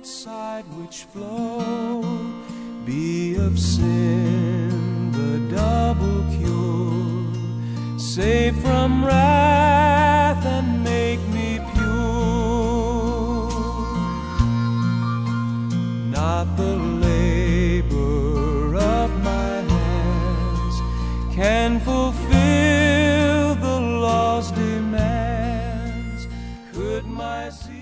its side which flowed be of sin the double cure, save from wrath and make me pure. Not the labor of my hands can fulfill the law's demands. Could my